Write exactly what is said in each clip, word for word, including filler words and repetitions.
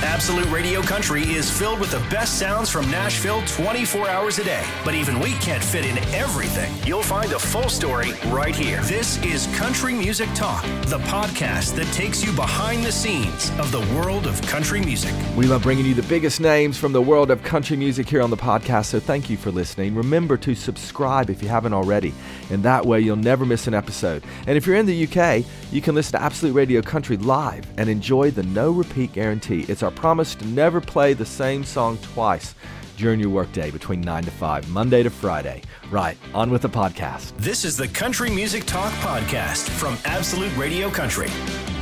Absolute Radio Country is filled with the best sounds from Nashville twenty-four hours a day. But even we can't fit in everything. You'll find a full story right here. This is Country Music Talk, the podcast that takes you behind the scenes of the world of country music. We love bringing you the biggest names from the world of country music here on the podcast, so thank you for listening. Remember to subscribe if you haven't already, and that way you'll never miss an episode. And if you're in the U K, you can listen to Absolute Radio Country live and enjoy the no repeat guarantee. It's our promise to never play the same song twice during your workday between nine to five, Monday to Friday. Right, on with the podcast. This is the Country Music Talk podcast from Absolute Radio Country.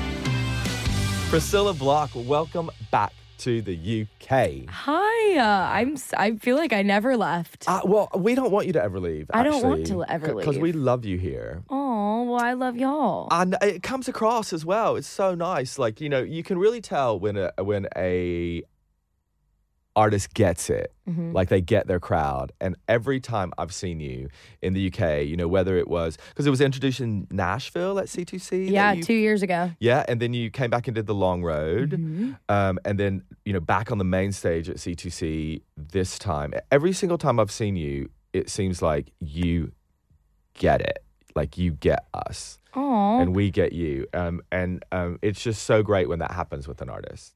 Priscilla Block, welcome back to the U K. Hi, uh, I'm. I feel like I never left. Uh, well, we don't want you to ever leave. I actually, don't want to ever leave because we love you here. Oh, well, I love y'all. And it comes across as well. It's so nice. Like, you know, you can really tell when a when a artist gets it, mm-hmm. like they get their crowd. And every time I've seen you in the U K, you know, whether it was because it was introduced in Nashville at C two C. Yeah, you, two years ago. Yeah, and then you came back and did the Long Road, mm-hmm. um, and then you know back on the main stage at C two C this time. Every single time I've seen you, it seems like you get it, like you get us, Aww. and we get you, um, and um, it's just so great when that happens with an artist.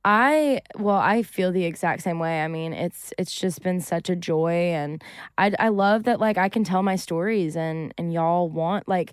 I well, I feel the exact same way. I mean, it's it's just been such a joy, and I I love that like I can tell my stories, and and y'all want like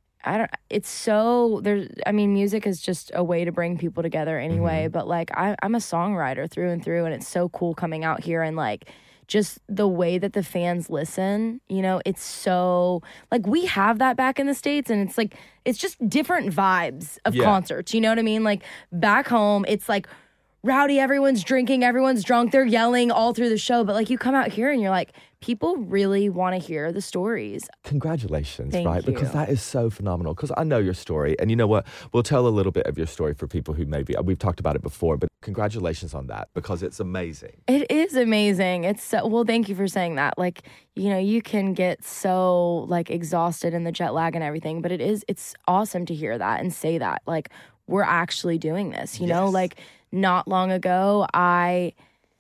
I don't. It's so there's. I mean, music is just a way to bring people together anyway. Mm-hmm. But like I I'm a songwriter through and through, and it's so cool coming out here and like just the way that the fans listen. You know, it's so like we have that back in the States, and it's like it's just different vibes of Yeah. concerts. You know what I mean? Like back home, it's like rowdy, everyone's drinking, everyone's drunk, they're yelling all through the show. But like you come out here and you're like, people really want to hear the stories. Congratulations, Thank right? you. Because that is so phenomenal. Because I know your story. And you know what? We'll tell a little bit of your story for people who maybe, we've talked about it before, but congratulations on that because it's amazing. It is amazing. It's so, well, thank you for saying that. Like, you know, you can get so like exhausted in the jet lag and everything, but it is, it's awesome to hear that and say that. Like, we're actually doing this, you know? Yes. Like, not long ago, I...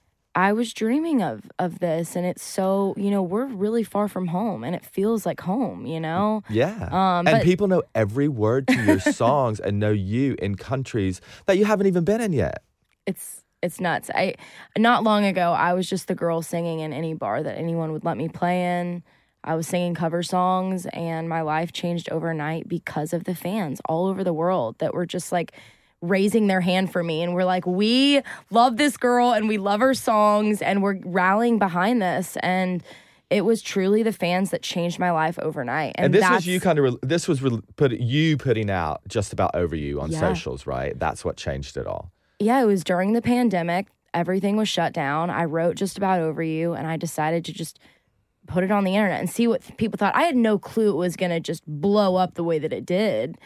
I was dreaming of of this, and it's so, you know, we're really far from home, and it feels like home, you know? Yeah. Um, and but- people know every word to your songs and know you in countries that you haven't even been in yet. It's it's nuts. I not long ago, I was just the girl singing in any bar that anyone would let me play in. I was singing cover songs, and my life changed overnight because of the fans all over the world that were just like raising their hand for me, and we're like, we love this girl and we love her songs, and we're rallying behind this. And it was truly the fans that changed my life overnight. And, And this that's, was you kind of, re- this was re- put you putting out just about over you on Yeah. socials, right? That's what changed it all. Yeah, it was during the pandemic. Everything was shut down. I wrote just about over you, and I decided to just put it on the internet and see what people thought. I had no clue it was going to just blow up the way that it did.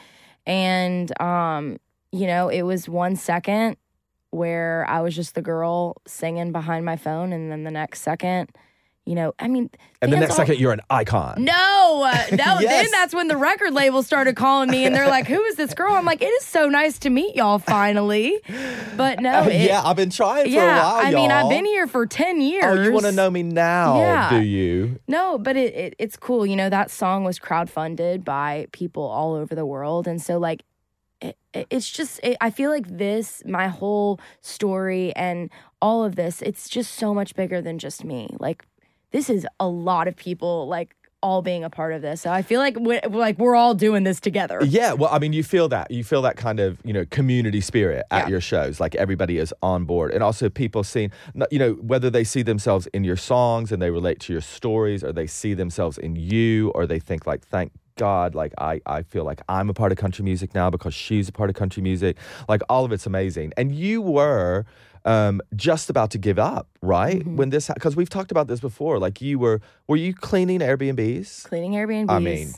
And, um, you know, it was one second where I was just the girl singing behind my phone, and then the next second, you know, I mean... And the fans next all- second, you're an icon. No! Uh, that, Yes. Then that's when the record label started calling me, and they're like, who is this girl? I'm like, it is so nice to meet y'all finally. But no, Uh, it, yeah, I've been trying for yeah, a while, I mean, y'all. I've been here for ten years. Oh, you want to know me now, Yeah. do you? No, but it, it it's cool. You know, that song was crowdfunded by people all over the world. And so, like, it, it- it's just, it, I feel like this, my whole story and all of this, it's just so much bigger than just me. Like, this is a lot of people, like, all being a part of this. So I feel like we're, like we're all doing this together. Yeah, well, I mean, you feel that. You feel that kind of, you know, community spirit at Yeah. your shows. Like everybody is on board. And also people seeing, you know, whether they see themselves in your songs and they relate to your stories, or they see themselves in you, or they think like, thank God, like I, I feel like I'm a part of country music now because she's a part of country music. Like all of it's amazing. And you were um, just about to give up, right? Mm-hmm. When this, because we've talked about this before. Like you were, were you cleaning Airbnbs? Cleaning Airbnbs. I mean,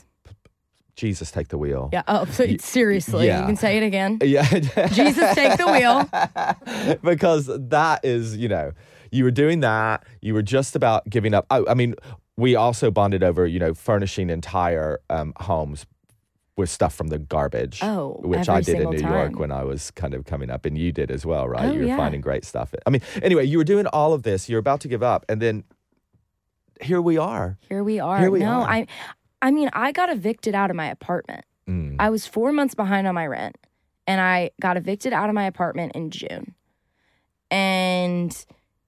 Jesus, take the wheel. Yeah. Oh, so seriously. yeah. You can say it again. Yeah. Jesus, take the wheel. Because that is, you know, you were doing that. You were just about giving up. I, I mean, we also bonded over, you know, furnishing entire um, homes with stuff from the garbage. Oh, which every I did in single New time. York when I was kind of coming up, and you did as well, right? Oh, you were yeah. finding great stuff. I mean, anyway, you were doing all of this. You're about to give up, and then here we are. Here we are. Here we no, are. I, I mean, I got evicted out of my apartment. Mm. I was four months behind on my rent, and I got evicted out of my apartment in June. And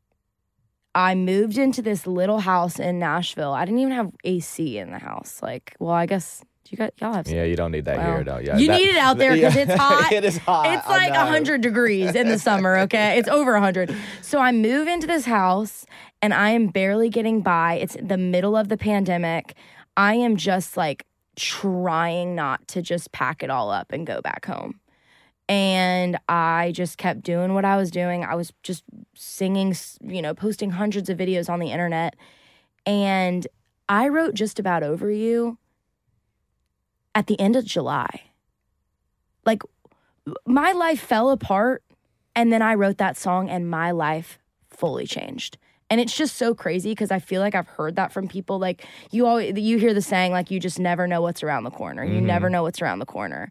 I moved into this little house in Nashville. I didn't even have A C in the house. Like, well, I guess you got y'all have. Yeah, you don't need that Well, here, though. Yeah, you that- need it out there because yeah. it's hot. It is hot. It's I like know. one hundred degrees in the summer, okay? It's over one hundred. So I move into this house, and I am barely getting by. It's the middle of the pandemic. I am just like trying not to just pack it all up and go back home. And I just kept doing what I was doing. I was just singing, you know, posting hundreds of videos on the internet. And I wrote Just About Over You at the end of July. Like, my life fell apart, and then I wrote that song, and my life fully changed. And it's just so crazy because I feel like I've heard that from people. Like, you always, you hear the saying, like, you just never know what's around the corner. You Mm-hmm. never know what's around the corner.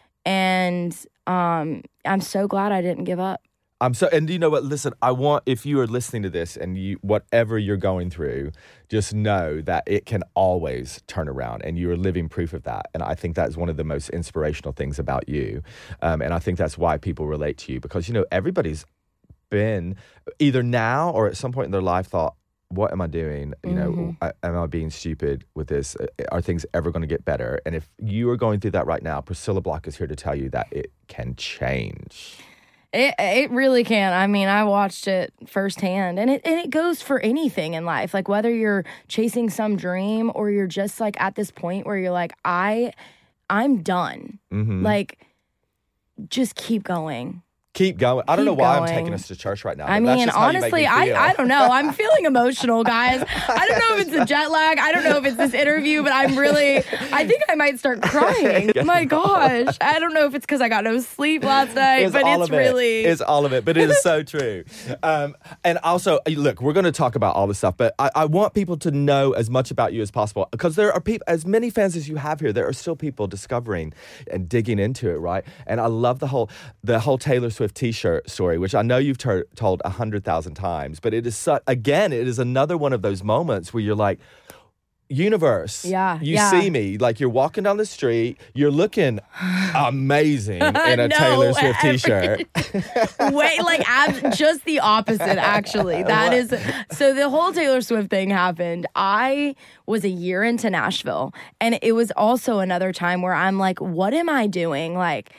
And um, I'm so glad I didn't give up. I'm so, and you know what? Listen, I want, if you are listening to this and you, whatever you're going through, just know that it can always turn around, and you are living proof of that. And I think that's one of the most inspirational things about you. Um, and I think that's why people relate to you, because, you know, everybody's been either now or at some point in their life thought, what am I doing? You know, Mm-hmm. I, am I being stupid with this? Are things ever going to get better? And if you are going through that right now, Priscilla Block is here to tell you that it can change. It it really can. I mean, I watched it firsthand, and it and it goes for anything in life. Like, whether you're chasing some dream or you're just like at this point where you're like, I, I'm done. Mm-hmm. Like, just keep going. Keep going. I don't know Keep why I'm going. taking us to church right now. I but that's mean, just how you make honestly, me feel. I, I don't know. I'm feeling emotional, guys. I don't know if it's the jet lag. I don't know if it's this interview, but I'm really, I think I might start crying. My gosh. I don't know if it's because I got no sleep last night, It's but all it's of it. really. It's all of it, but it is so true. Um, and also, look, we're going to talk about all this stuff, but I, I want people to know as much about you as possible, because there are people, as many fans as you have here, there are still people discovering and digging into it, right? And I love the whole the whole Taylor Swift T-shirt story, which I know you've ter- told a hundred thousand times, but it is su- again, it is another one of those moments where you're like, universe, Yeah, you yeah. see me, like you're walking down the street, you're looking amazing in a No, Taylor Swift every- T-shirt. Wait, like ab- just the opposite, actually. That is so the whole Taylor Swift thing happened. I was a year into Nashville, and it was also another time where I'm like, what am I doing? Like,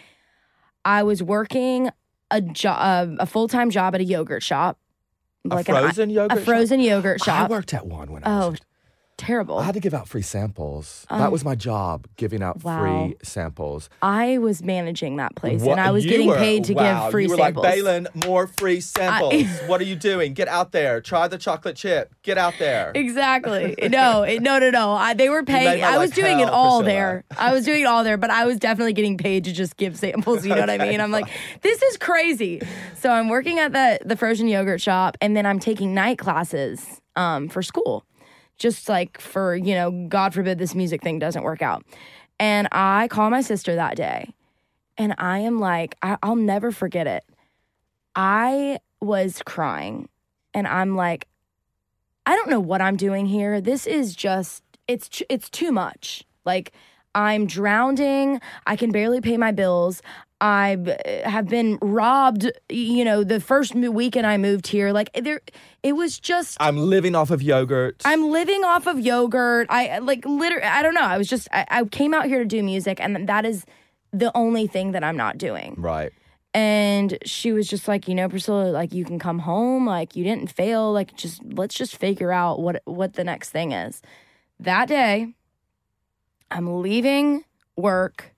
I was working a job, a full-time job at a yogurt shop. Like a frozen an, yogurt A frozen shop? yogurt I shop. worked at one when I Oh, was terrible. I had to give out free samples. Um, that was my job, giving out wow. free samples. I was managing that place, What- and I was you getting were- paid to wow, give free you were samples. like, Balin, more free samples. What are you doing? Get out there. Try the chocolate chip. Get out there. Exactly. No, it- no, no, no. I, they were made paying. my I was life doing it hell, all Priscilla. there. I was doing it all there, but I was definitely getting paid to just give samples. You know what I mean? I'm like, this is crazy. So I'm working at the the frozen yogurt shop, and then I'm taking night classes um, for school, just like for, you know, God forbid this music thing doesn't work out. And I call my sister that day, and I am like, I, I'll never forget it. I was crying, and I'm like, I don't know what I'm doing here. This is just, it's it's too much. Like, I'm drowning. I can barely pay my bills. I have been robbed, you know, the first mo- weekend I moved here. Like, there, it was just, I'm living off of yogurt. I'm living off of yogurt. I, like, literally, I don't know. I was just, I, I came out here to do music, and that is the only thing that I'm not doing. right. And she was just like, you know, Priscilla, like, you can come home. Like, you didn't fail. Like, just, let's just figure out what what the next thing is. That day, I'm leaving work,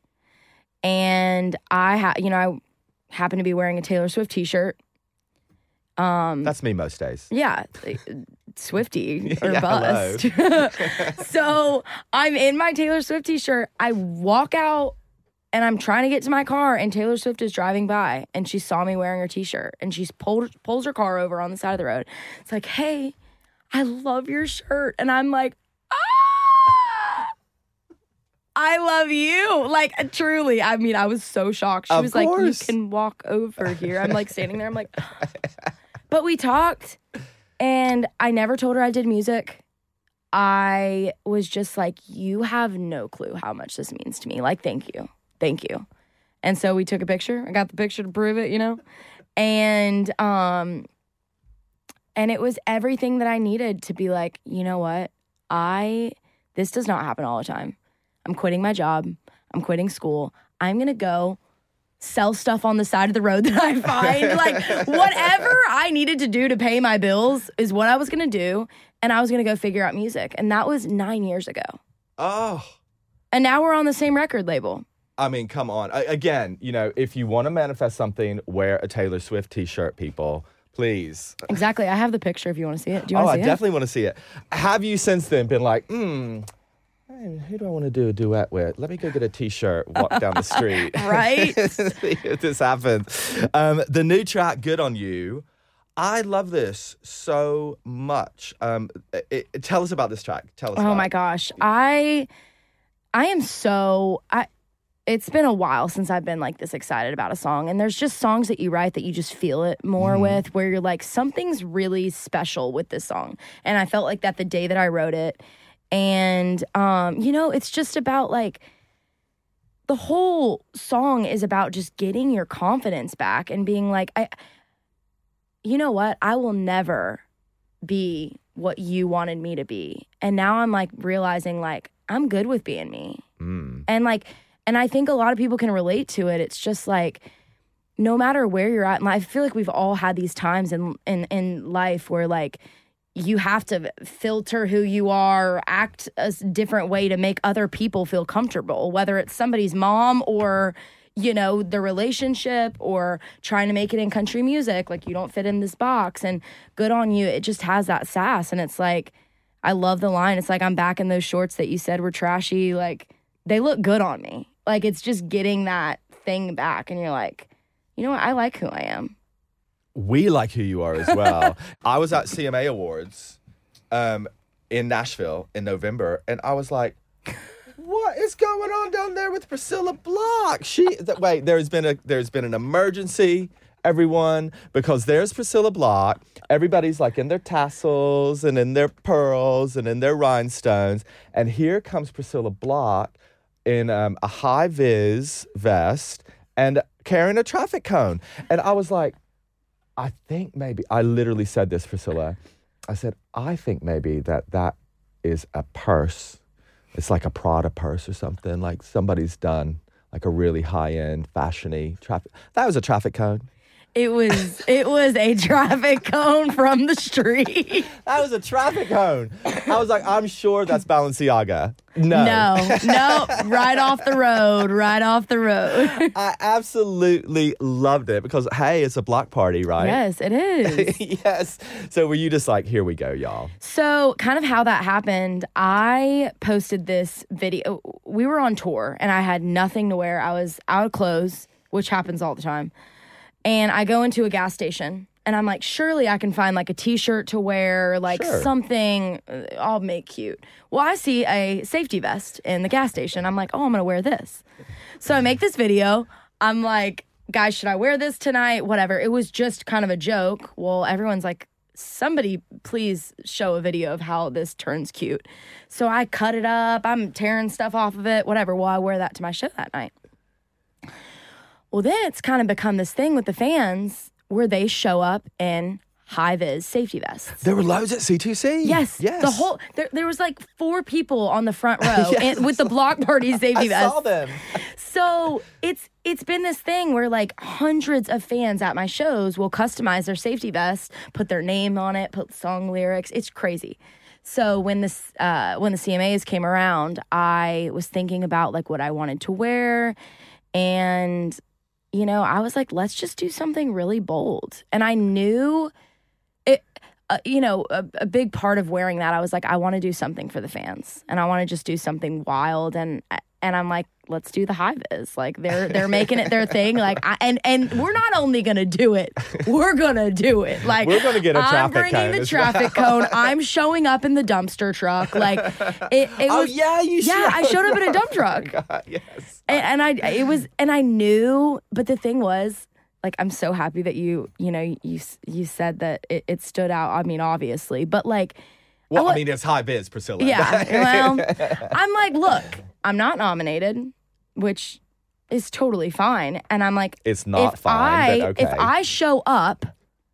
and I, ha- you know, I happen to be wearing a Taylor Swift T-shirt. Um, That's me most days. yeah, Swiftie or Yeah, bust. So I'm in my Taylor Swift T-shirt. I walk out, and I'm trying to get to my car, and Taylor Swift is driving by, and she saw me wearing her T-shirt, and she pulled pulls her car over on the side of the road. It's like, hey, I love your shirt. And I'm like, ah! I love you. Like, truly. I mean, I was so shocked. She Of was course. like, you can walk over here. I'm like standing there. I'm like, but we talked, and I never told her I did music. I was just like, you have no clue how much this means to me. Like, thank you. Thank you. And so we took a picture. I got the picture to prove it, you know? And, um, and it was everything that I needed to be like, you know what? I, this does not happen all the time. I'm quitting my job. I'm quitting school. I'm going to go sell stuff on the side of the road that I find. Like, whatever I needed to do to pay my bills is what I was going to do. And I was going to go figure out music. And that was nine years ago. Oh. And now we're on the same record label. I mean, come on. I, again, you know, if you want to manifest something, wear a Taylor Swift t-shirt, people. Please. Exactly. I have the picture if you want to see it. Do you oh, want to see I it? definitely want to see it. Have you since then been like, hmm, who do I want to do a duet with? Let me go get a t-shirt, walk down the street. Right? See if this happens. Um, the new track, Good On You. I love this so much. Um, it, it, tell us about this track. Tell us Oh about my it. gosh. I I am so I it's been a while since I've been like this excited about a song. And there's just songs that you write that you just feel it more Mm-hmm. with, where you're like, something's really special with this song. And I felt like that the day that I wrote it. And um, you know, it's just about like the whole song is about just getting your confidence back and being like, I you know what? I will never be what you wanted me to be. And now I'm like realizing like I'm good with being me. Mm. And like, and I think a lot of people can relate to it. It's just like, no matter where you're at in life, I feel like we've all had these times in in, in life where like you have to filter who you are, or act a different way to make other people feel comfortable, whether it's somebody's mom or, you know, the relationship, or trying to make it in country music. Like, you don't fit in this box, and Good On You, it just has that sass. And it's like, I love the line. It's like, I'm back in those shorts that you said were trashy. Like, they look good on me. Like, it's just getting that thing back. And you're like, you know what? I like who I am. We like who you are as well. I was at C M A Awards um, in Nashville in November, and I was like, what is going on down there with Priscilla Block? She th- wait, there's been a there's been an emergency, everyone, because there's Priscilla Block. Everybody's like in their tassels and in their pearls and in their rhinestones, and here comes Priscilla Block in um, a high vis vest and carrying a traffic cone. And I was like, I think maybe, I literally said this, Priscilla. I said, I think maybe that that is a purse. It's like a Prada purse or something. Like somebody's done like a really high-end, fashion-y traffic. That was a traffic cone. It was it was a traffic cone from the street. That was a traffic cone. I was like, I'm sure that's Balenciaga. No. No, no, right off the road, right off the road. I absolutely loved it because, hey, it's a block party, right? Yes, it is. Yes. So were you just like, here we go, y'all? So kind of how that happened, I posted this video. We were on tour and I had nothing to wear. I was out of clothes, which happens all the time. And I go into a gas station and I'm like, surely I can find like a t-shirt to wear, like Sure. something I'll make cute. Well, I see a safety vest in the gas station. I'm like, oh, I'm going to wear this. So I make this video. I'm like, guys, should I wear this tonight? Whatever. It was just kind of a joke. Well, everyone's like, somebody please show a video of how this turns cute. So I cut it up. I'm tearing stuff off of it, whatever. Well, I wear that to my show that night. Well, then it's kind of become this thing with the fans where they show up in high-vis safety vests. There were loads at C two C. Yes. Yes. The whole, there, there was like four people on the front row Yes, and, with the block party safety I vests. saw them. So it's it's been this thing where like hundreds of fans at my shows will customize their safety vest, put their name on it, put song lyrics. It's crazy. So when this uh, when the C M As came around, I was thinking about like what I wanted to wear, and you know, I was like, let's just do something really bold. And I knew it. uh, you know, a, a big part of wearing that, I was like, I want to do something for the fans, and I want to just do something wild, and and I'm like, let's do the high vis. Like they're they're making it their thing. Like I, and and we're not only gonna do it, we're gonna do it. Like we're gonna get a traffic I'm bringing cone the traffic well. cone. I'm showing up in the dumpster truck. Like it. it oh was, yeah, you. Yeah, showed I showed up in a dump truck. Oh God, yes. And, and I it was and I knew, but the thing was, like, I'm so happy that you you know you you said that it, it stood out. I mean, obviously, but like. Well, I, I mean, it's high vis, Priscilla. Yeah. Well, I'm like, look, I'm not nominated, which is totally fine. And I'm like, it's not if fine, I, but okay. If I show up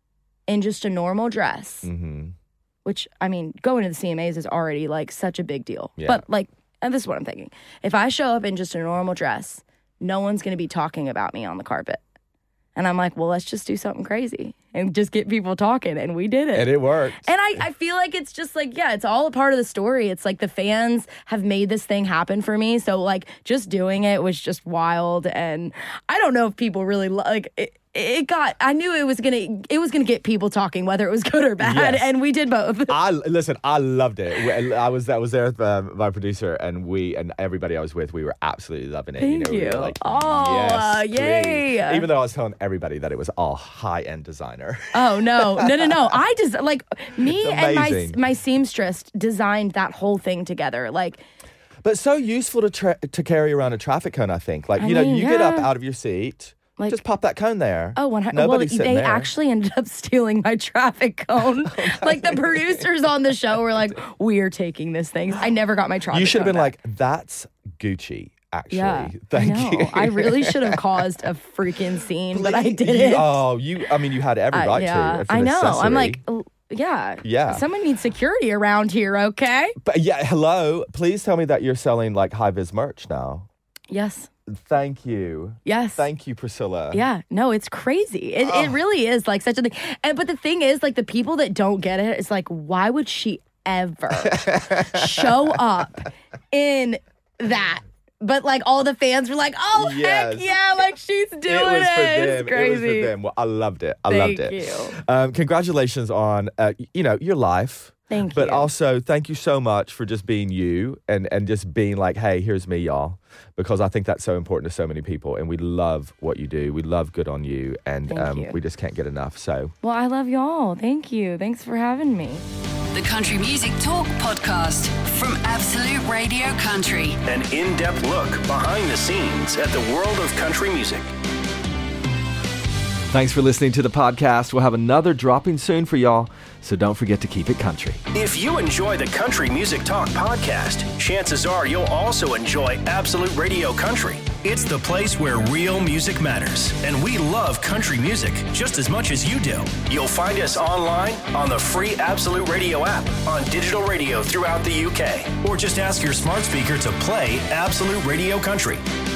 in just a normal dress, mm-hmm. which, I mean, going to the C M As is already like such a big deal. Yeah. But like, and this is what I'm thinking. If I show up in just a normal dress, no one's going to be talking about me on the carpet. And I'm like, well, let's just do something crazy and just get people talking. And we did it. And it worked. And I, I feel like it's just like, yeah, it's all a part of the story. It's like the fans have made this thing happen for me. So like just doing it was just wild. And I don't know if people really lo- like it. It got. I knew it was gonna. It was gonna get people talking, whether it was good or bad, Yes. and we did both. I listen. I loved it. I was. I was there with uh, my producer, and we and everybody I was with. We were absolutely loving it. Thank you. Know, we you. were like, Oh, yes, uh, yay. please. Even though I was telling everybody that it was all high end designer. Oh no, no, no, no! I just like me and my amazing. my seamstress designed that whole thing together. Like, But so useful to tra- to carry around a traffic cone. I think. Like I you know, mean, you get up yeah. out of your seat. Like- just pop that cone there. oh, one hundred. Nobody's Well, sitting they there. actually ended up stealing my traffic cone. Like the producers on the show were like, "We are taking this thing." I never got my traffic. You should have cone been back. like, "That's Gucci." Actually, Yeah, thank I know. you. I really should have caused a freaking scene, but I Please- didn't. You, oh, you. I mean, you had every Uh, right yeah, to. It's an I know. I'm accessory. like, "Oh, yeah, Yeah. Someone needs security around here, okay? But yeah, hello. Please tell me that you're selling like high vis merch now. Yes, Thank you. yes. Thank you, Priscilla. Yeah, no, it's crazy. It, it really is like such a thing. And but the thing is, like the people that don't get it, it's like, why would she ever show up in that? But like all the fans were like, oh Yes. heck yeah, like she's doing it. It was for them. It's It crazy. was for them. Well, I loved it. I Thank loved it. you. Um, congratulations on uh, you know your life. Thank But you. also, thank you so much for just being you and, and just being like, hey, here's me, y'all. Because I think that's so important to so many people. And we love what you do. We love Good on You. And Thank um, you. we just can't get enough. So Well, I love y'all. Thank you. Thanks for having me. The Country Music Talk podcast from Absolute Radio Country. An in-depth look behind the scenes at the world of country music. thanks for listening to the podcast. We'll have another dropping soon for y'all. So don't forget to keep it country. If you enjoy the Country Music Talk podcast, chances are you'll also enjoy Absolute Radio Country. It's the place where real music matters, and we love country music just as much as you do. You'll find us online on the free Absolute Radio app, on digital radio throughout the U K, or just ask your smart speaker to play Absolute Radio Country.